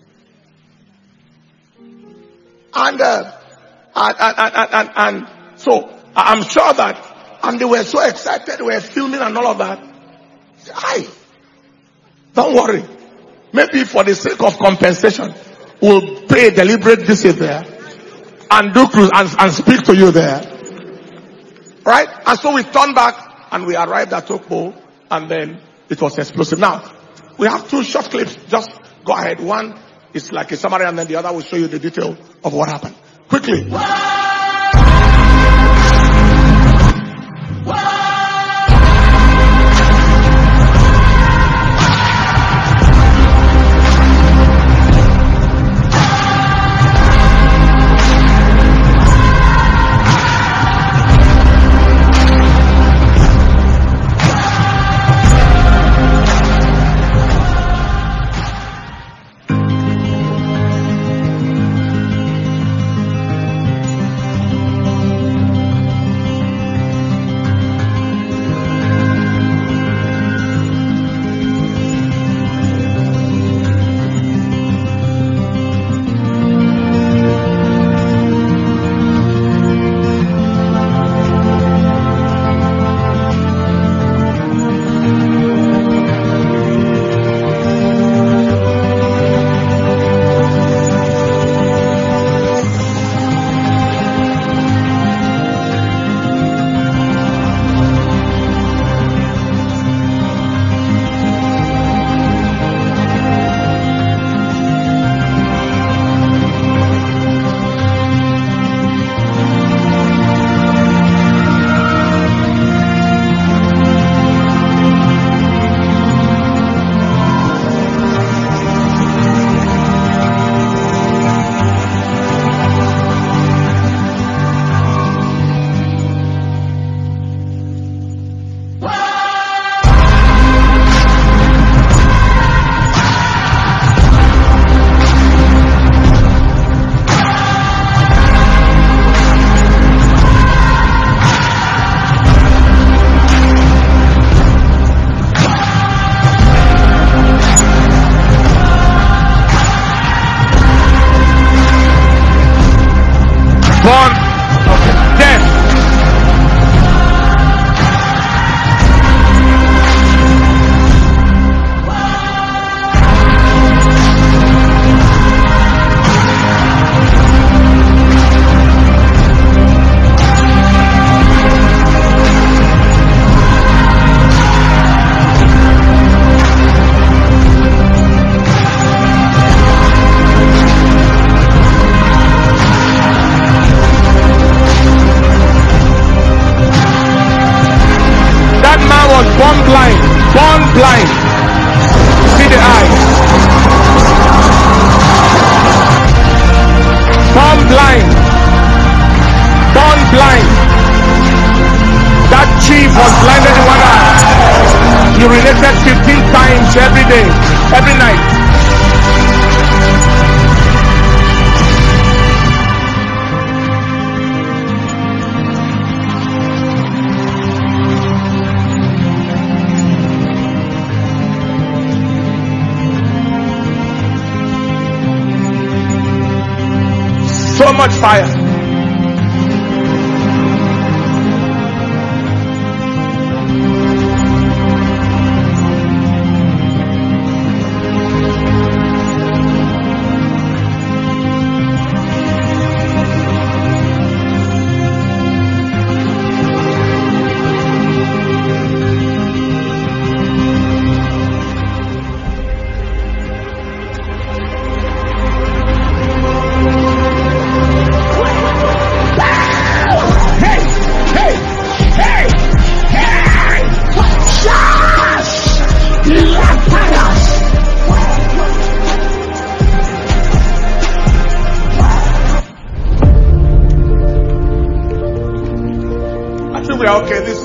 And, uh, and, and, and, and, and so I'm sure that, and they were so excited, they were filming and all of that. Aye. Don't worry. Maybe for the sake of compensation, we'll pay a deliberate visit there and do cruise and, and speak to you there. Right? And so we turned back and we arrived at Okpo and then it was explosive. Now, we have two short clips. Just go ahead. One is like a summary and then the other will show you the detail of what happened. Quickly. born of death. Born blind, born blind. See the eyes. Born blind, born blind. That chief was blinded in one eye. You related fifteen times every day, every night. So much fire. Okay, this.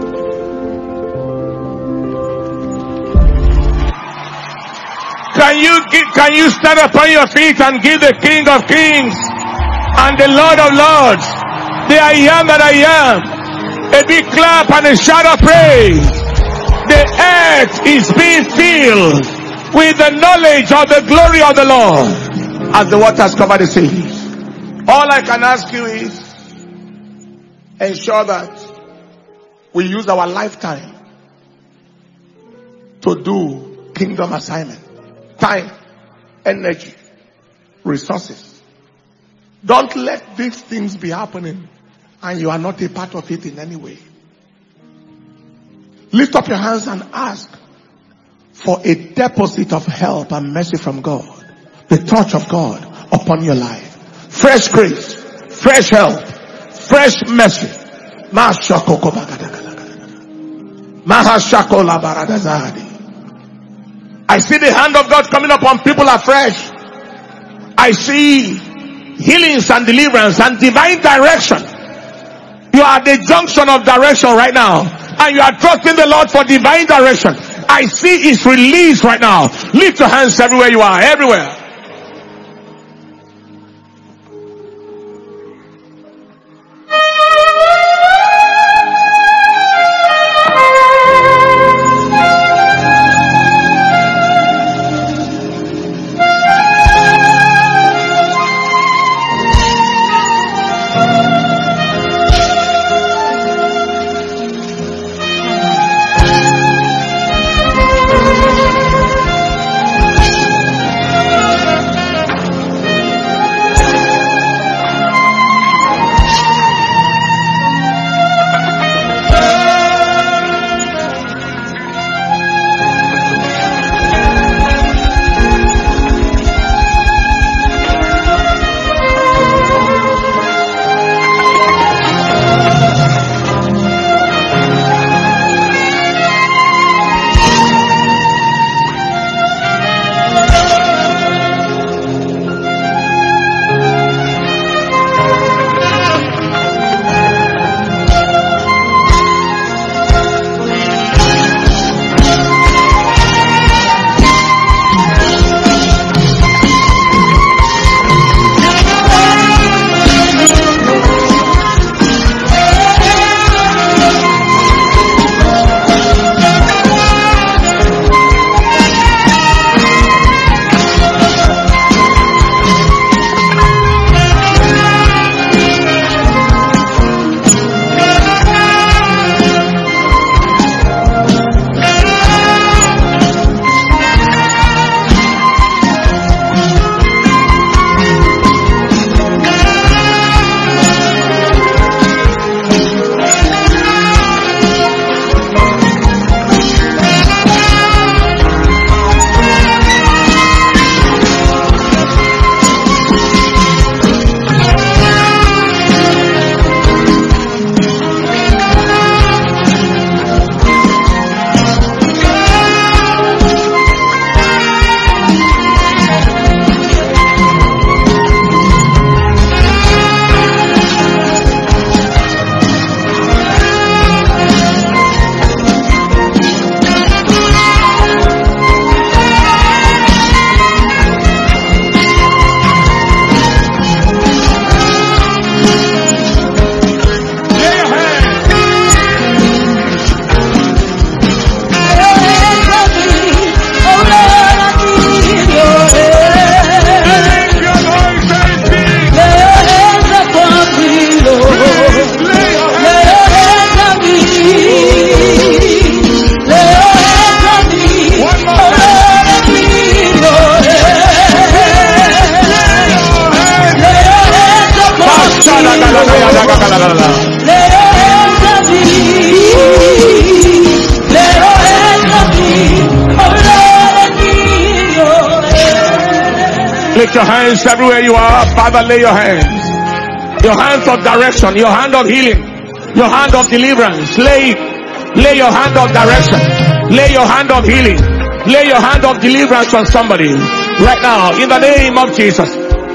Can you give, can you stand upon your feet and give the King of Kings and the Lord of Lords, the I am that I am, a big clap and a shout of praise? The earth is being filled with the knowledge of the glory of the Lord as the waters cover the seas. All I can ask you is ensure that we use our lifetime to do kingdom assignment. Time, energy, resources. Don't let these things be happening and you are not a part of it in any way. Lift up your hands and ask for a deposit of help and mercy from God. The touch of God upon your life. Fresh grace, fresh help, fresh mercy. I see the hand of God coming upon people afresh. I see healings and deliverance and divine direction. You are at the junction of direction right now, and you are trusting the Lord for divine direction. I see His release right now. Lift your hands everywhere you are, everywhere. Lift your hands everywhere you are. Father, lay your hands. Your hands of direction. Your hand of healing. Your hand of deliverance. Lay it. Lay your hand of direction. Lay your hand of healing. Lay your hand of deliverance on somebody. Right now. In the name of Jesus.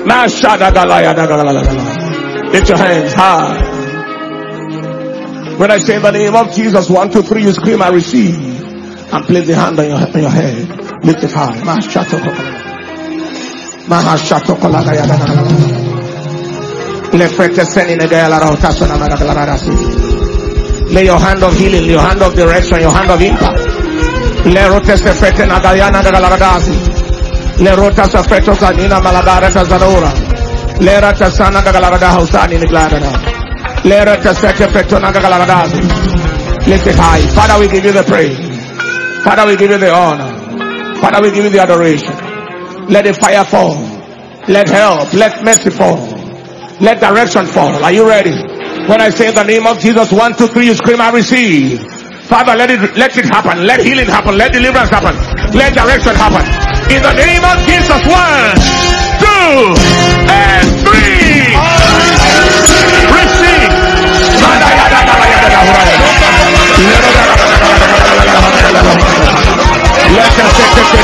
Lift your hands high. When I say in the name of Jesus, one, two, three, you scream, I receive. And place the hand on your, on your head. Lift it high. Lay your hand of healing, your hand of direction, your hand of impact. Le rote se fete na gayana da galaragasi. Le rota se feto sanina malagara tazadora. Le rata sana da galaraga hausani ni gladana. Le rata se feto na galaragasi. Lift it high. Father, we give you the praise. Father, we give you the honor. Father, we give you the adoration. Let the fire fall. Let help. Let mercy fall. Let direction fall. Are you ready? When I say the name of Jesus, one, two, three, you scream, I receive. Father, let it, let it happen. Let healing happen. Let deliverance happen. Let direction happen. In the name of Jesus, one, two, and three. Receive. Let us take the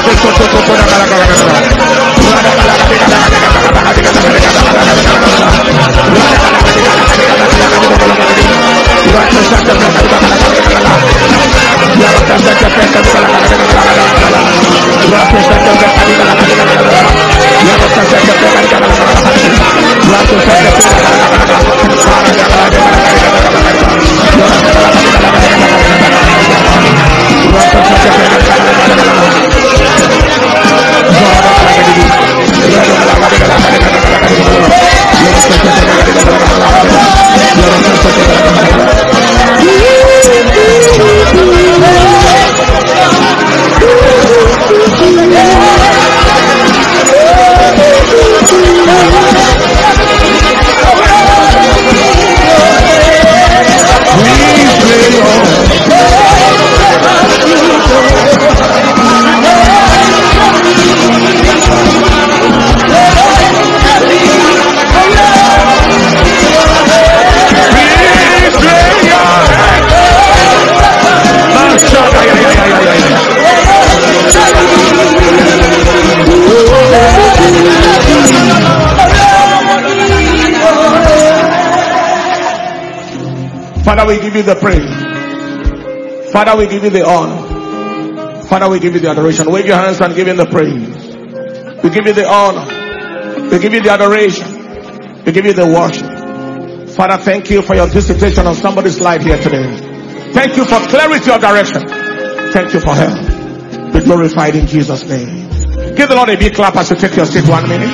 Father, we give you the praise. Father, we give you the honor. Father, we give you the adoration. Wave your hands and give him the praise. We give you the honor. We give you the adoration. We give you the worship. Father, thank you for your visitation on somebody's life here today. Thank you for clarity of direction. Thank you for help. Be glorified in Jesus' name. Give the Lord a big clap as you take your seat one minute.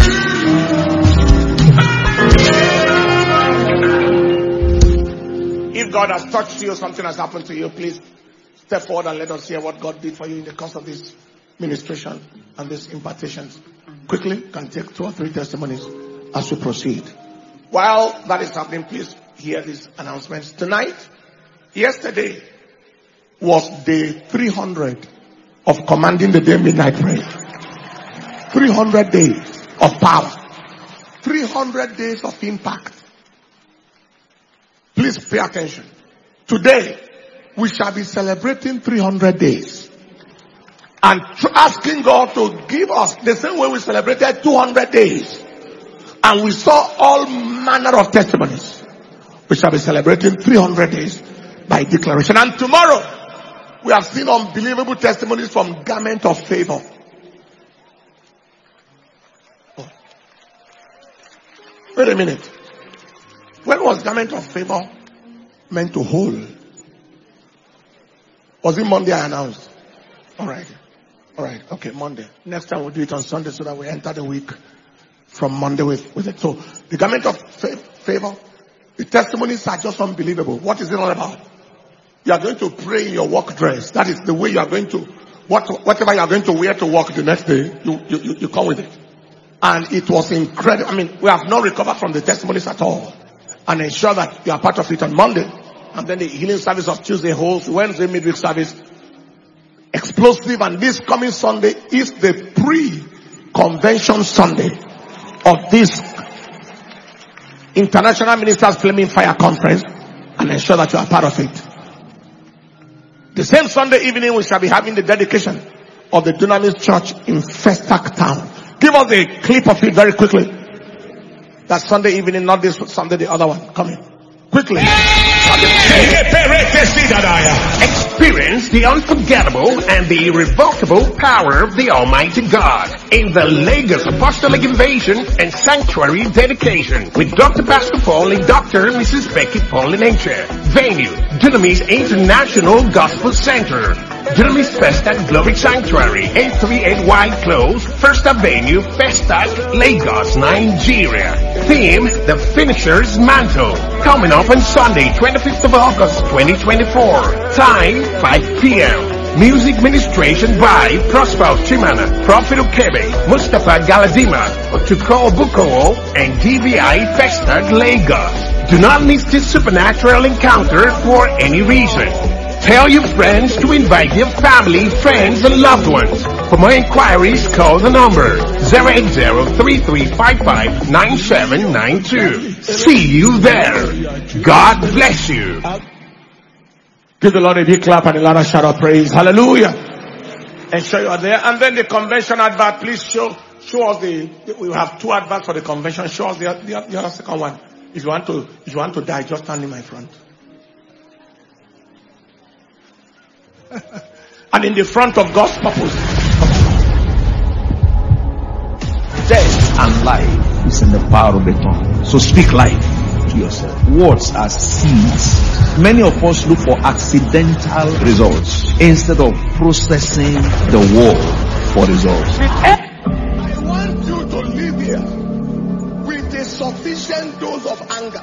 If God has touched you, something has happened to you, please step forward and let us hear what God did for you in the course of this ministration and these impartations. Quickly, can take two or three testimonies as we proceed. While that is happening, please hear these announcements. Tonight, yesterday was day three hundred of commanding the day midnight prayer. three hundred days of power. three hundred days of impact. Please pay attention. Today, we shall be celebrating three hundred days. And asking God to give us the same way we celebrated two hundred days. And we saw all manner of testimonies. We shall be celebrating three hundred days by declaration. And tomorrow, we have seen unbelievable testimonies from Garment of Favor. Oh. Wait a minute. When was Garment of Favor meant to hold? Was it Monday I announced? Alright. Alright. Okay, Monday. Next time we'll do it on Sunday so that we enter the week from Monday with, with it. So, the Garment of Favor, the testimonies are just unbelievable. What is it all about? You are going to pray in your work dress. That is the way you are going to, what, whatever you are going to wear to work the next day, you, you, you come with it. And it was incredible. I mean, we have not recovered from the testimonies at all. And ensure that you are part of it on Monday. And then the healing service of Tuesday holds, Wednesday midweek service, explosive. And this coming Sunday is the pre convention Sunday of this International Ministers Flaming Fire Conference and ensure that you are part of it. The same Sunday evening we shall be having the dedication of the Dunamis Church in Festac Town. Give us a clip of it very quickly. That Sunday evening, not this Sunday, the other one. Come in. Quickly. Experience the unforgettable and the irrevocable power of the Almighty God in the Lagos Apostolic Invasion and Sanctuary Dedication with Doctor Pastor Paul and Doctor and Missus Becky Paulinature. Venue, Dunamis International Gospel Center. Dunamis Festac Glory Sanctuary, eight thirty-eight White Close, First Avenue, Festac, Lagos, Nigeria. Theme, The Finisher's Mantle. Coming up on Sunday, twenty-fifth of August, twenty twenty-four. Time, five p.m. Music ministration by Prosper Chimana, Prophet Okebe, Mustafa Galadima, Otuko Bukowo, and D V I Festac, Lagos. Do not miss this supernatural encounter for any reason. Tell your friends to invite your family, friends, and loved ones. For more inquiries, call the number zero eight zero, three three five five, nine seven nine two. See you there. God bless you. Give the Lord a big clap and a lot of shout of praise. Hallelujah. And show you are there. And then the convention advert, please show show us the, we have two adverts for the convention. Show us the, the, the other second one. If you want to, if you want to die, just stand in my front. And in the front of God's purpose. Death and life is in the power of the tongue. So speak life to yourself. Words are seeds. Many of us look for accidental results instead of processing the word for results. I want you to live here with a sufficient dose of anger.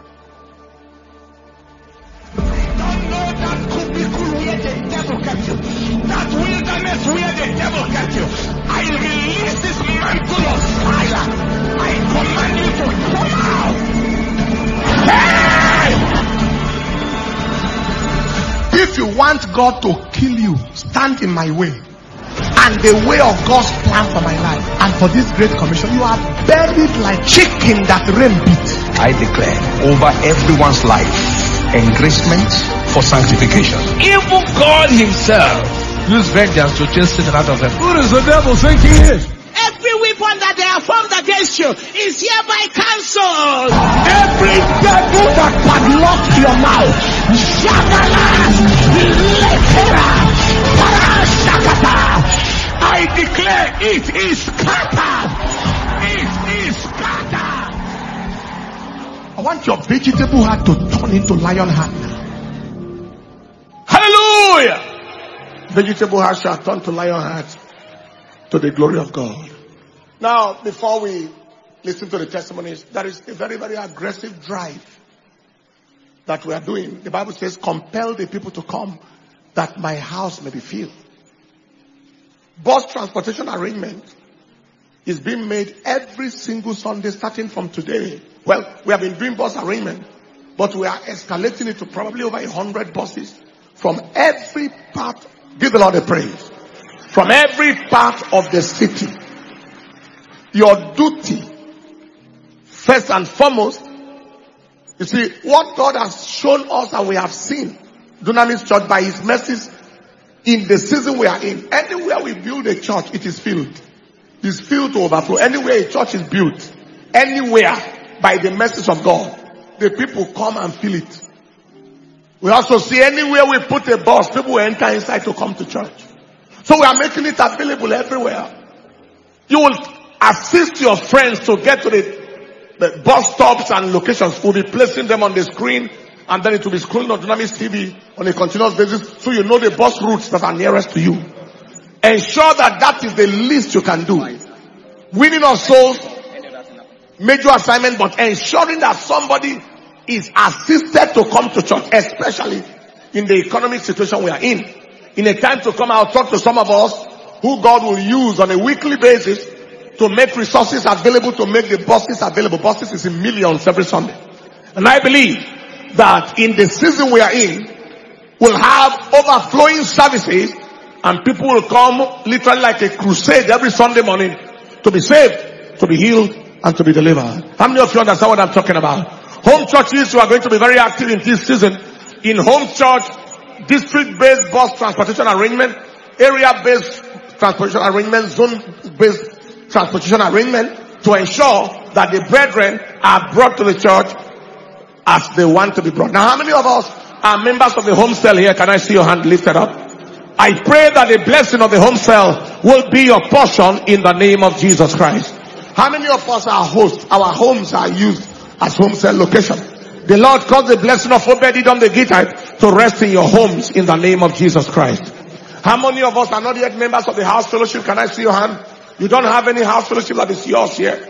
That cubicle where the devil kept you, that wilderness where the devil kept you, I release this mantle of fire. I command you to come out. Hey! If you want God to kill you, stand in my way and the way of God's plan for my life and for this great commission. You are buried like chicken that rain beat. I declare over everyone's life, engracement for sanctification. Even God himself used vengeance to chase Satan out of them. Who does the devil think he is? Every weapon that they have formed against you is hereby cancelled. Every devil that padlocked your mouth, Shagala, Lekera, Parashakata, I declare it is scattered. It is scattered. I want your vegetable heart to turn into lion heart now. Hallelujah! Vegetable heart shall turn to lion heart to the glory of God. Now, before we listen to the testimonies, there is a very, very aggressive drive that we are doing. The Bible says, compel the people to come that my house may be filled. Bus transportation arrangement is being made every single Sunday starting from today. Well, we have been doing bus arrangement, but we are escalating it to probably over a hundred buses from every part. Give the Lord a praise. From every part of the city. Your duty, first and foremost, you see, what God has shown us and we have seen, Dunamis Church, by His mercies in the season we are in. Anywhere we build a church, it is filled. It's filled to overflow. Anywhere a church is built, anywhere by the mercies of God, the people come and fill it. We also see anywhere we put a bus, people will enter inside to come to church. So we are making it available everywhere. You will assist your friends to get to the, the bus stops and locations. We'll be placing them on the screen, and then it will be scrolling on Dunamis T V on a continuous basis, so you know the bus routes that are nearest to you. Ensure that that is the least you can do. Winning of souls, major assignment, but ensuring that somebody is assisted to come to church, especially in the economic situation we are in. In a time to come, I'll talk to some of us who God will use on a weekly basis to make resources available, to make the buses available. Buses is in millions every Sunday. And I believe that in the season we are in, we'll have overflowing services, and people will come literally like a crusade every Sunday morning to be saved, to be healed, and to be delivered. How many of you understand what I'm talking about? Home churches who are going to be very active in this season. In home church, district-based bus transportation arrangement, area-based transportation arrangement, zone-based transportation arrangement, to ensure that the brethren are brought to the church as they want to be brought. Now, how many of us are members of the home cell here? Can I see your hand lifted up? I pray that the blessing of the home cell will be your portion in the name of Jesus Christ. How many of us are hosts? Our homes are used as home cell location. The Lord caused the blessing of Obed-Edom the Gittite to rest in your homes in the name of Jesus Christ. How many of us are not yet members of the house fellowship? Can I see your hand? You don't have any house fellowship that is yours here.